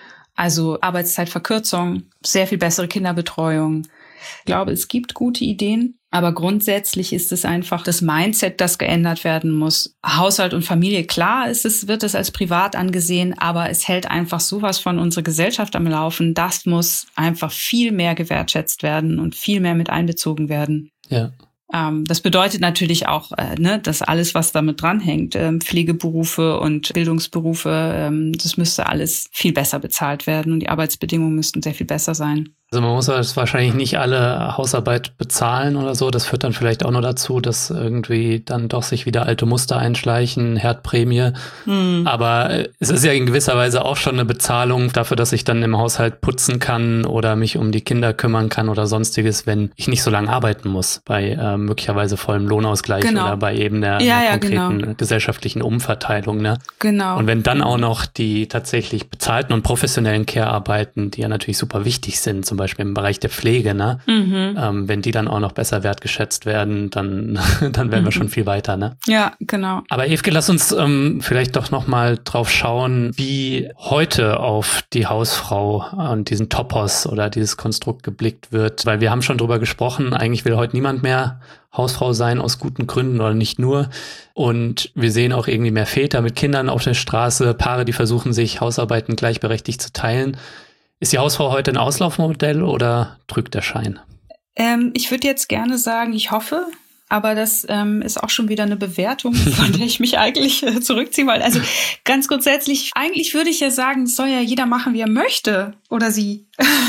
Also Arbeitszeitverkürzung, sehr viel bessere Kinderbetreuung. Ich glaube, es gibt gute Ideen, aber grundsätzlich ist es einfach das Mindset, das geändert werden muss. Haushalt und Familie, klar ist es, wird es als privat angesehen, aber es hält einfach sowas von unserer Gesellschaft am Laufen. Das muss einfach viel mehr gewertschätzt werden und viel mehr mit einbezogen werden. Ja. Ähm, das bedeutet natürlich auch, äh, ne, dass alles, was damit dranhängt, ähm, Pflegeberufe und Bildungsberufe, ähm, das müsste alles viel besser bezahlt werden und die Arbeitsbedingungen müssten sehr viel besser sein. Also man muss jetzt wahrscheinlich nicht alle Hausarbeit bezahlen oder so. Das führt dann vielleicht auch nur dazu, dass irgendwie dann doch sich wieder alte Muster einschleichen, Herdprämie. Hm. Aber es ist ja in gewisser Weise auch schon eine Bezahlung dafür, dass ich dann im Haushalt putzen kann oder mich um die Kinder kümmern kann oder sonstiges, wenn ich nicht so lange arbeiten muss bei äh, möglicherweise vollem Lohnausgleich genau. oder bei eben der, ja, der ja, konkreten genau. gesellschaftlichen Umverteilung. Ne? Genau. Und wenn dann auch noch die tatsächlich bezahlten und professionellen Care-Arbeiten, die ja natürlich super wichtig sind, zum Beispiel Beispiel im Bereich der Pflege, ne? Mhm. Ähm, wenn die dann auch noch besser wertgeschätzt werden, dann, dann wären mhm. wir schon viel weiter, ne? Ja, genau. Aber Evke, lass uns ähm, vielleicht doch noch mal drauf schauen, wie heute auf die Hausfrau und diesen Topos oder dieses Konstrukt geblickt wird, weil wir haben schon drüber gesprochen, eigentlich will heute niemand mehr Hausfrau sein aus guten Gründen oder nicht nur. Und wir sehen auch irgendwie mehr Väter mit Kindern auf der Straße, Paare, die versuchen, sich Hausarbeiten gleichberechtigt zu teilen. Ist die Hausfrau heute ein Auslaufmodell oder trügt der Schein? Ähm, ich würde jetzt gerne sagen, ich hoffe, aber das ähm, ist auch schon wieder eine Bewertung, von der ich mich eigentlich äh, zurückziehen wollte. Also ganz grundsätzlich, eigentlich würde ich ja sagen, es soll ja jeder machen, wie er möchte oder sie.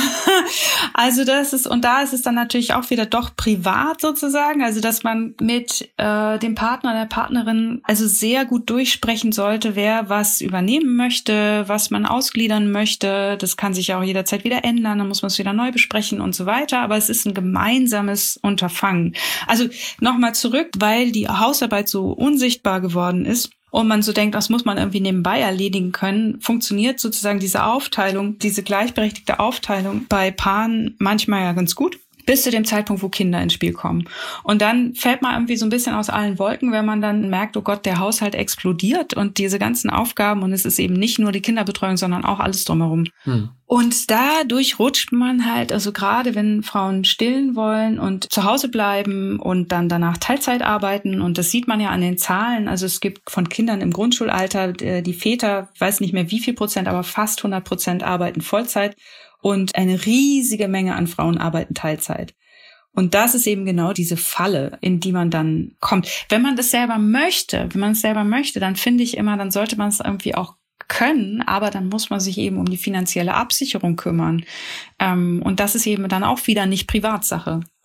Also das ist, und da ist es dann natürlich auch wieder doch privat sozusagen, also dass man mit äh, dem Partner, der Partnerin also sehr gut durchsprechen sollte, wer was übernehmen möchte, was man ausgliedern möchte. Das kann sich ja auch jederzeit wieder ändern, dann muss man es wieder neu besprechen und so weiter, aber es ist ein gemeinsames Unterfangen. Also nochmal zurück, weil die Hausarbeit so unsichtbar geworden ist und man so denkt, das muss man irgendwie nebenbei erledigen können, funktioniert sozusagen diese Aufteilung, diese gleichberechtigte Aufteilung bei Paaren manchmal ja ganz gut, bis zu dem Zeitpunkt, wo Kinder ins Spiel kommen. Und dann fällt man irgendwie so ein bisschen aus allen Wolken, wenn man dann merkt, oh Gott, der Haushalt explodiert und diese ganzen Aufgaben und es ist eben nicht nur die Kinderbetreuung, sondern auch alles drumherum. Hm. Und dadurch rutscht man halt, also gerade wenn Frauen stillen wollen und zu Hause bleiben und dann danach Teilzeit arbeiten, und das sieht man ja an den Zahlen, also es gibt von Kindern im Grundschulalter, die Väter, weiß nicht mehr wie viel Prozent, aber fast hundert Prozent arbeiten Vollzeit und eine riesige Menge an Frauen arbeiten Teilzeit. Und das ist eben genau diese Falle, in die man dann kommt. Wenn man das selber möchte, wenn man es selber möchte, dann finde ich immer, dann sollte man es irgendwie auch können, aber dann muss man sich eben um die finanzielle Absicherung kümmern. Ähm, und das ist eben dann auch wieder nicht Privatsache.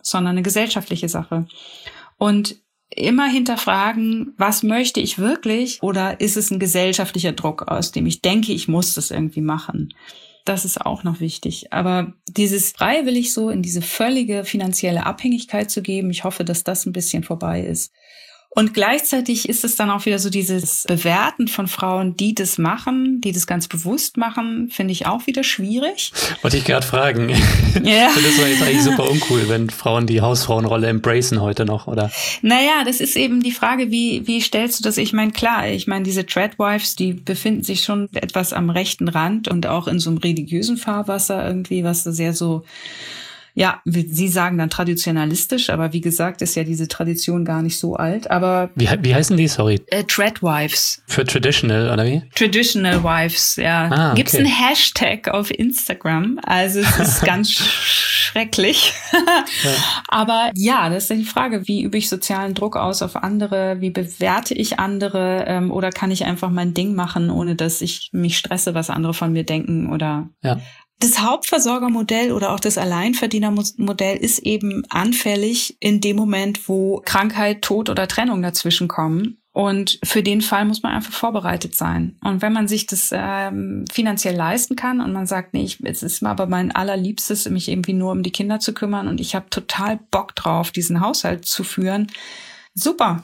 sondern eine gesellschaftliche Sache. Und immer hinterfragen, was möchte ich wirklich oder ist es ein gesellschaftlicher Druck, aus dem ich denke, ich muss das irgendwie machen. Das ist auch noch wichtig. Aber dieses freiwillig so in diese völlige finanzielle Abhängigkeit zu geben, ich hoffe, dass das ein bisschen vorbei ist. Und gleichzeitig ist es dann auch wieder so dieses Bewerten von Frauen, die das machen, die das ganz bewusst machen, finde ich auch wieder schwierig. Wollte ich gerade fragen. Ja. Das war jetzt eigentlich super uncool, wenn Frauen die Hausfrauenrolle embracen heute noch, oder? Naja, das ist eben die Frage, wie wie stellst du das? Ich meine, klar, ich meine, diese Tradwives, die befinden sich schon etwas am rechten Rand und auch in so einem religiösen Fahrwasser irgendwie, was sehr so, ja, Sie sagen dann traditionalistisch, aber wie gesagt, ist ja diese Tradition gar nicht so alt. Aber Wie, wie heißen die, sorry? Äh, Tradwives. Für traditional, oder wie? Traditional Wives, ja. Ah, okay. Gibt's einen Hashtag auf Instagram? Also es ist ganz schrecklich. Ja. Aber ja, das ist die Frage, wie übe ich sozialen Druck aus auf andere? Wie bewerte ich andere? Ähm, oder kann ich einfach mein Ding machen, ohne dass ich mich stresse, was andere von mir denken? Oder ja. Das Hauptversorgermodell oder auch das Alleinverdienermodell ist eben anfällig in dem Moment, wo Krankheit, Tod oder Trennung dazwischen kommen. Und für den Fall muss man einfach vorbereitet sein. Und wenn man sich das ähm, finanziell leisten kann und man sagt, nee, ich, es ist aber mein allerliebstes, mich irgendwie nur um die Kinder zu kümmern und ich habe total Bock drauf, diesen Haushalt zu führen, super.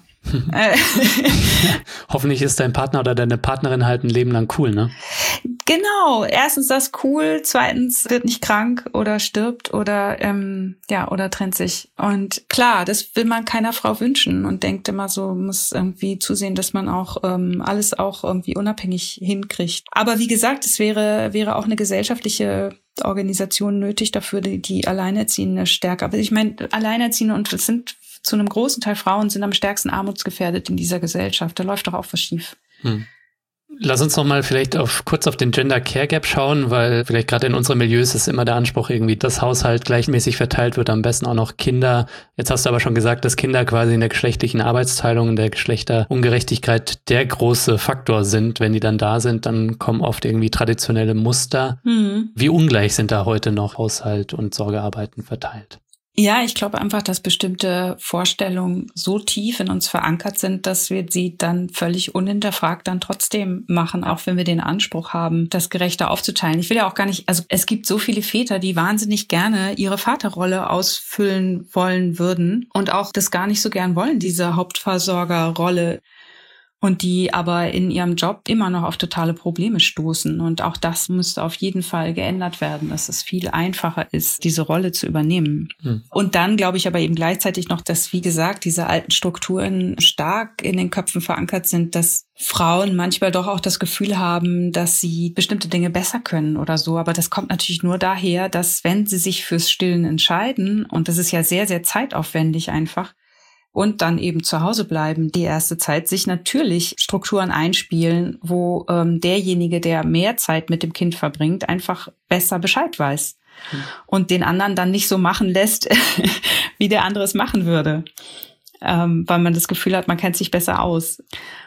Hoffentlich ist dein Partner oder deine Partnerin halt ein Leben lang cool, ne? Genau. Erstens das cool, zweitens wird nicht krank oder stirbt oder ähm, ja oder trennt sich. Und klar, das will man keiner Frau wünschen und denkt immer so, muss irgendwie zusehen, dass man auch ähm, alles auch irgendwie unabhängig hinkriegt. Aber wie gesagt, es wäre wäre auch eine gesellschaftliche Organisation nötig dafür, die, die Alleinerziehende stärker. Aber ich meine, Alleinerziehende und es sind zu einem großen Teil Frauen sind am stärksten armutsgefährdet in dieser Gesellschaft. Da läuft doch auch was schief. Hm. Lass uns noch mal vielleicht auf, kurz auf den Gender Care Gap schauen, weil vielleicht gerade in unseren Milieus ist immer der Anspruch irgendwie, dass Haushalt gleichmäßig verteilt wird, am besten auch noch Kinder. Jetzt hast du aber schon gesagt, dass Kinder quasi in der geschlechtlichen Arbeitsteilung, in der Geschlechterungerechtigkeit der große Faktor sind. Wenn die dann da sind, dann kommen oft irgendwie traditionelle Muster. Mhm. Wie ungleich sind da heute noch Haushalt und Sorgearbeiten verteilt? Ja, ich glaube einfach, dass bestimmte Vorstellungen so tief in uns verankert sind, dass wir sie dann völlig unhinterfragt dann trotzdem machen, auch wenn wir den Anspruch haben, das gerechter aufzuteilen. Ich will ja auch gar nicht, also es gibt so viele Väter, die wahnsinnig gerne ihre Vaterrolle ausfüllen wollen würden und auch das gar nicht so gern wollen, diese Hauptversorgerrolle. Und die aber in ihrem Job immer noch auf totale Probleme stoßen. Und auch das müsste auf jeden Fall geändert werden, dass es viel einfacher ist, diese Rolle zu übernehmen. Hm. Und dann glaube ich aber eben gleichzeitig noch, dass, wie gesagt, diese alten Strukturen stark in den Köpfen verankert sind, dass Frauen manchmal doch auch das Gefühl haben, dass sie bestimmte Dinge besser können oder so. Aber das kommt natürlich nur daher, dass wenn sie sich fürs Stillen entscheiden, und das ist ja sehr, sehr zeitaufwendig einfach, und dann eben zu Hause bleiben die erste Zeit, sich natürlich Strukturen einspielen, wo ähm, derjenige, der mehr Zeit mit dem Kind verbringt, einfach besser Bescheid weiß mhm. und den anderen dann nicht so machen lässt, wie der andere es machen würde, ähm, weil man das Gefühl hat, man kennt sich besser aus.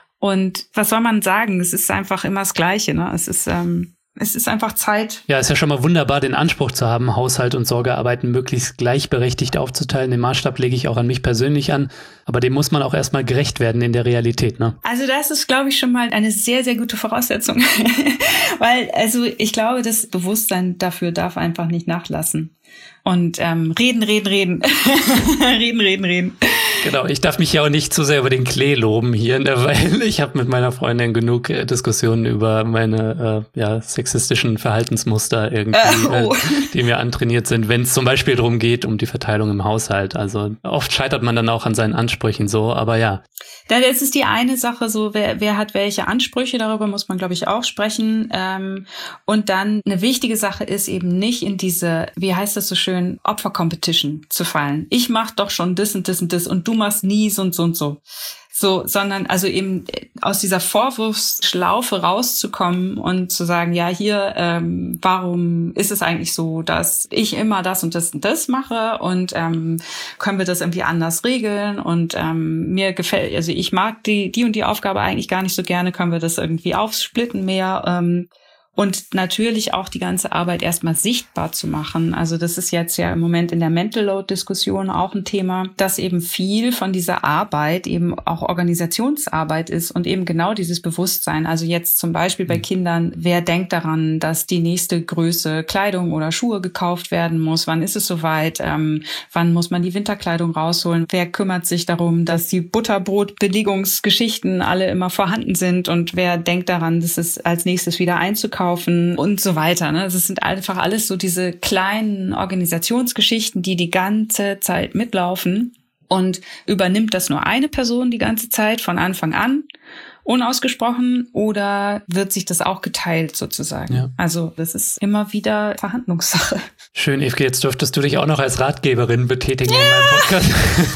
Und was soll man sagen? Es ist einfach immer das Gleiche, ne? Es ist ähm, Es ist einfach Zeit. Ja, ist ja schon mal wunderbar, den Anspruch zu haben, Haushalt und Sorgearbeiten möglichst gleichberechtigt aufzuteilen. Den Maßstab lege ich auch an mich persönlich an. Aber dem muss man auch erstmal gerecht werden in der Realität, ne? Also das ist, glaube ich, schon mal eine sehr, sehr gute Voraussetzung. Weil, also ich glaube, das Bewusstsein dafür darf einfach nicht nachlassen. Und ähm, reden, reden, reden. reden, reden, reden. Genau, ich darf mich ja auch nicht zu sehr über den Klee loben hier, ne, weil ich habe mit meiner Freundin genug äh, Diskussionen über meine äh, ja, sexistischen Verhaltensmuster irgendwie, äh, oh. äh, die mir antrainiert sind, wenn es zum Beispiel darum geht, um die Verteilung im Haushalt. Also oft scheitert man dann auch an seinen Ansprüchen so, aber ja. Das ist die eine Sache, so wer, wer hat welche Ansprüche, darüber muss man, glaube ich, auch sprechen. Ähm, und dann eine wichtige Sache ist eben nicht in diese, wie heißt das so schön, Opfer-Competition zu fallen. Ich mach doch schon das und das und das und du machst nie so und so und so. So, sondern also eben aus dieser Vorwurfsschlaufe rauszukommen und zu sagen, ja, hier, ähm, warum ist es eigentlich so, dass ich immer das und das und das mache und ähm, können wir das irgendwie anders regeln und ähm, mir gefällt, also ich mag die die und die Aufgabe eigentlich gar nicht so gerne, können wir das irgendwie aufsplitten mehr ähm, Und natürlich auch die ganze Arbeit erstmal sichtbar zu machen. Also das ist jetzt ja im Moment in der Mental Load-Diskussion auch ein Thema, dass eben viel von dieser Arbeit eben auch Organisationsarbeit ist und eben genau dieses Bewusstsein. Also jetzt zum Beispiel bei Kindern, wer denkt daran, dass die nächste Größe Kleidung oder Schuhe gekauft werden muss? Wann ist es soweit? Ähm, wann muss man die Winterkleidung rausholen? Wer kümmert sich darum, dass die Butterbrot-Belegungsgeschichten alle immer vorhanden sind? Und wer denkt daran, dass es als nächstes wieder einzukaufen und so weiter. Ne? Das sind einfach alles so diese kleinen Organisationsgeschichten, die die ganze Zeit mitlaufen. Und übernimmt das nur eine Person die ganze Zeit von Anfang an, unausgesprochen, oder wird sich das auch geteilt sozusagen? Ja. Also das ist immer wieder Verhandlungssache. Schön, Ewke, jetzt dürftest du dich auch noch als Ratgeberin betätigen ja. in meinem Podcast.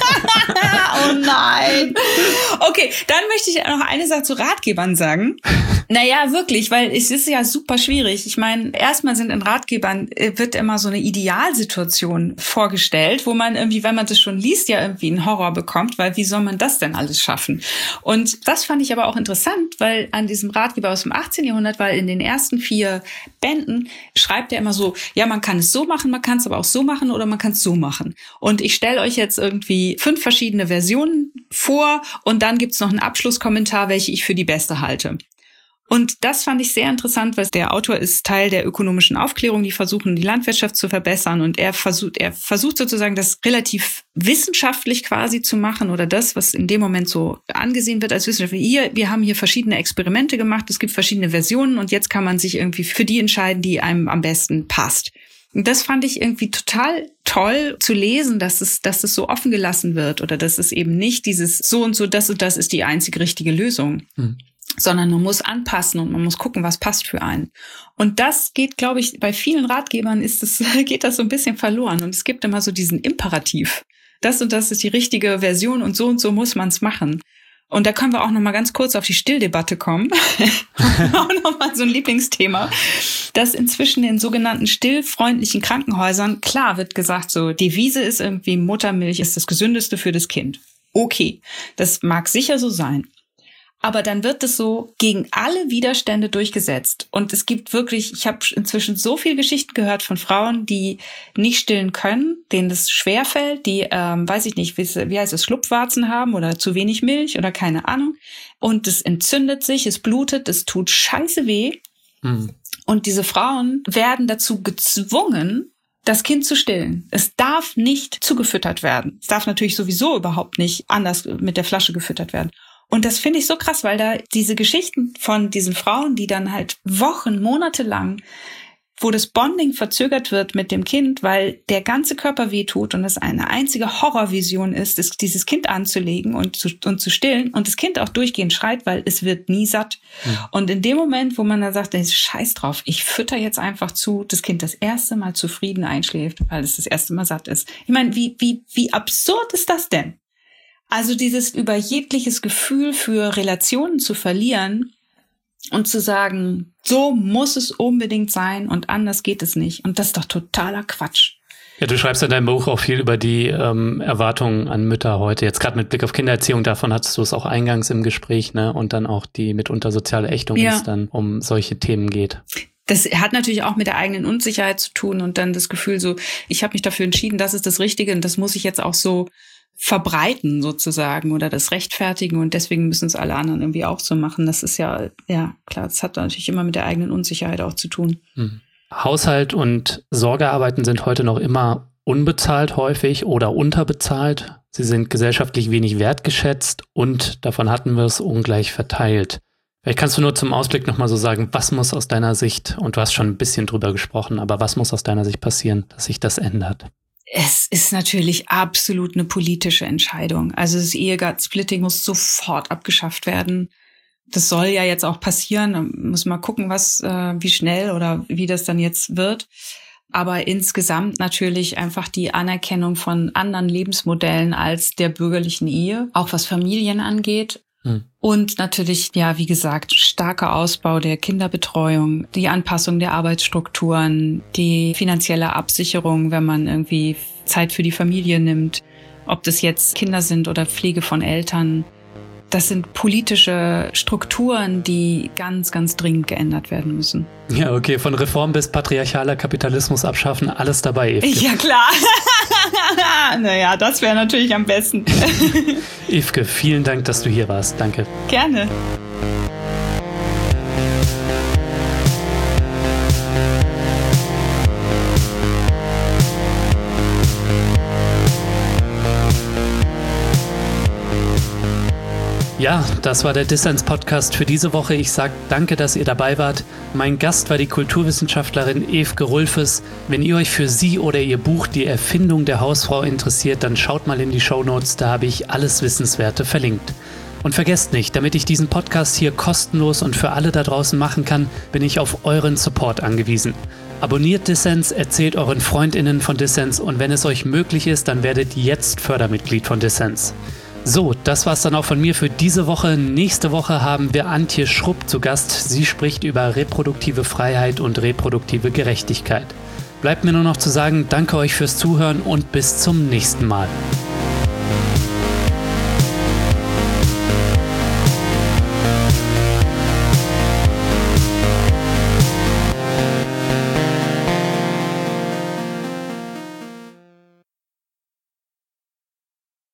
Oh nein. Okay, dann möchte ich noch eine Sache zu Ratgebern sagen. Naja, wirklich, weil es ist ja super schwierig. Ich meine, erstmal sind in Ratgebern, wird immer so eine Idealsituation vorgestellt, wo man irgendwie, wenn man das schon liest, ja irgendwie einen Horror bekommt, weil wie soll man das denn alles schaffen? Und das fand ich aber auch interessant, weil an diesem Ratgeber aus dem achtzehnten Jahrhundert, weil in den ersten vier Bänden schreibt er immer so, ja, man kann es so machen, man kann es aber auch so machen oder man kann es so machen. Und ich stelle euch jetzt irgendwie fünf verschiedene Versionen vor und dann gibt's noch einen Abschlusskommentar, welche ich für die beste halte. Und das fand ich sehr interessant, weil der Autor ist Teil der ökonomischen Aufklärung, die versuchen, die Landwirtschaft zu verbessern. Und er versucht, er versucht sozusagen, das relativ wissenschaftlich quasi zu machen oder das, was in dem Moment so angesehen wird als wissenschaftlich. Hier, wir haben hier verschiedene Experimente gemacht, es gibt verschiedene Versionen und jetzt kann man sich irgendwie für die entscheiden, die einem am besten passt. Und das fand ich irgendwie total toll zu lesen, dass es, dass es so offen gelassen wird oder dass es eben nicht dieses so und so, das und das ist die einzige richtige Lösung. Hm. Sondern man muss anpassen und man muss gucken, was passt für einen. Und das geht, glaube ich, bei vielen Ratgebern ist das, geht das so ein bisschen verloren. Und es gibt immer so diesen Imperativ. Das und das ist die richtige Version und so und so muss man es machen. Und da können wir auch noch mal ganz kurz auf die Stilldebatte kommen. Auch noch mal so ein Lieblingsthema. Dass inzwischen in sogenannten stillfreundlichen Krankenhäusern, klar wird gesagt, so Devise ist irgendwie, Muttermilch ist das Gesündeste für das Kind. Okay, das mag sicher so sein. Aber dann wird es so gegen alle Widerstände durchgesetzt. Und es gibt wirklich, ich habe inzwischen so viele Geschichten gehört von Frauen, die nicht stillen können, denen das schwerfällt, die, ähm, weiß ich nicht, wie, wie heißt es, Schlupfwarzen haben oder zu wenig Milch oder keine Ahnung. Und es entzündet sich, es blutet, es tut scheiße weh. Mhm. Und diese Frauen werden dazu gezwungen, das Kind zu stillen. Es darf nicht zugefüttert werden. Es darf natürlich sowieso überhaupt nicht anders mit der Flasche gefüttert werden. Und das finde ich so krass, weil da diese Geschichten von diesen Frauen, die dann halt Wochen, Monate lang, wo das Bonding verzögert wird mit dem Kind, weil der ganze Körper wehtut und es eine einzige Horrorvision ist, ist dieses Kind anzulegen und zu, und zu stillen und das Kind auch durchgehend schreit, weil es wird nie satt. Ja. Und in dem Moment, wo man dann sagt, scheiß drauf, ich fütter jetzt einfach zu, das Kind das erste Mal zufrieden einschläft, weil es das erste Mal satt ist. Ich meine, wie, wie, wie absurd ist das denn? Also dieses über jegliches Gefühl für Relationen zu verlieren und zu sagen, so muss es unbedingt sein und anders geht es nicht. Und das ist doch totaler Quatsch. Ja, du schreibst in deinem Buch auch viel über die ähm, Erwartungen an Mütter heute. Jetzt gerade mit Blick auf Kindererziehung, davon hattest du es auch eingangs im Gespräch, ne? Und dann auch die mitunter soziale Ächtung, ja. wenn es dann um solche Themen geht. Das hat natürlich auch mit der eigenen Unsicherheit zu tun und dann das Gefühl so, ich habe mich dafür entschieden, das ist das Richtige und das muss ich jetzt auch so verbreiten sozusagen oder das rechtfertigen und deswegen müssen es alle anderen irgendwie auch so machen. Das ist ja, ja klar, das hat natürlich immer mit der eigenen Unsicherheit auch zu tun. Hm. Haushalt und Sorgearbeiten sind heute noch immer unbezahlt häufig oder unterbezahlt. Sie sind gesellschaftlich wenig wertgeschätzt und, davon hatten wir es, ungleich verteilt. Vielleicht kannst du nur zum Ausblick nochmal so sagen, was muss aus deiner Sicht, und du hast schon ein bisschen drüber gesprochen, aber was muss aus deiner Sicht passieren, dass sich das ändert? Es ist natürlich absolut eine politische Entscheidung. Also das Ehegattensplitting muss sofort abgeschafft werden. Das soll ja jetzt auch passieren. Da muss man gucken, was, äh, wie schnell oder wie das dann jetzt wird. Aber insgesamt natürlich einfach die Anerkennung von anderen Lebensmodellen als der bürgerlichen Ehe, auch was Familien angeht. Hm. Und natürlich, ja, wie gesagt, starker Ausbau der Kinderbetreuung, die Anpassung der Arbeitsstrukturen, die finanzielle Absicherung, wenn man irgendwie Zeit für die Familie nimmt, ob das jetzt Kinder sind oder Pflege von Eltern. das sind politische Strukturen, die ganz, ganz dringend geändert werden müssen. Ja, okay, von Reform bis patriarchaler Kapitalismus abschaffen, alles dabei, Evke. Ja, klar. Naja, das wäre natürlich am besten. Evke, vielen Dank, dass du hier warst. Danke. Gerne. Ja, das war der Dissens-Podcast für diese Woche. Ich sage danke, dass ihr dabei wart. Mein Gast war die Kulturwissenschaftlerin Evke Rulfes. Wenn ihr euch für sie oder ihr Buch Die Erfindung der Hausfrau interessiert, dann schaut mal in die Shownotes, da habe ich alles Wissenswerte verlinkt. Und vergesst nicht, damit ich diesen Podcast hier kostenlos und für alle da draußen machen kann, bin ich auf euren Support angewiesen. Abonniert Dissens, erzählt euren FreundInnen von Dissens und wenn es euch möglich ist, dann werdet jetzt Fördermitglied von Dissens. So, das war's dann auch von mir für diese Woche. Nächste Woche haben wir Antje Schrupp zu Gast. Sie spricht über reproduktive Freiheit und reproduktive Gerechtigkeit. Bleibt mir nur noch zu sagen, danke euch fürs Zuhören und bis zum nächsten Mal.